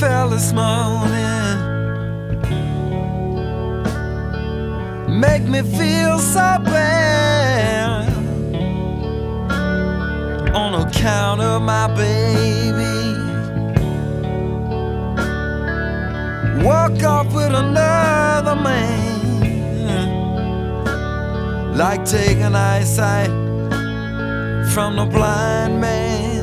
fell this morning make me feel so bad on account of my baby. Walk off with another man, like taking eyesight from the blind man.